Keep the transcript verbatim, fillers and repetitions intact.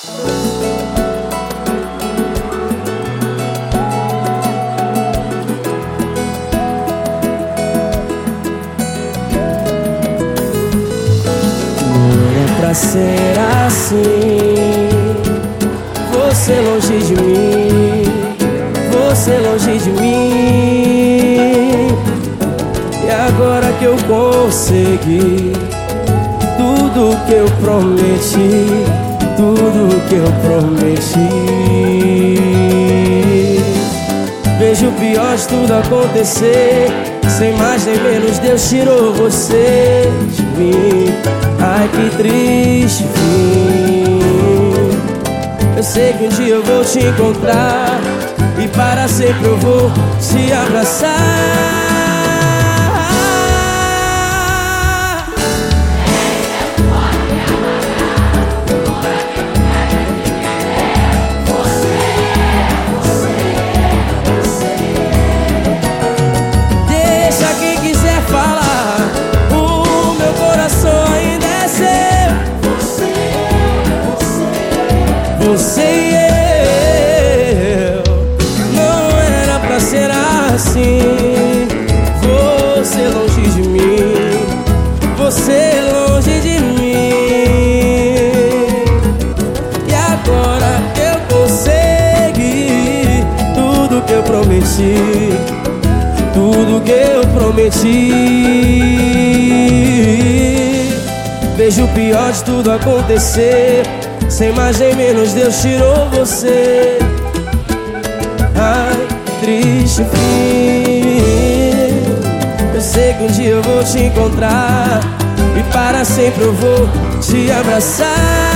Pra ser assim, você longe de mim, você longe de mim. E agora que eu consegui tudo que eu prometi, tudo que eu prometi, vejo o pior de tudo acontecer. Sem mais nem menos Deus tirou você de mim. Ai, que triste fim. Eu sei que um dia eu vou te encontrar e para sempre eu vou te abraçar. Deixa quem quiser falar, o meu coração ainda é seu. Você e eu, não era pra ser assim. Você longe de mim, você longe de mim. E agora eu consegui tudo que eu prometi, tudo que eu prometi. Vejo o pior de tudo acontecer. Sem mais nem menos Deus tirou você. Ai, triste fim. Eu sei que um dia eu vou te encontrar e para sempre eu vou te abraçar.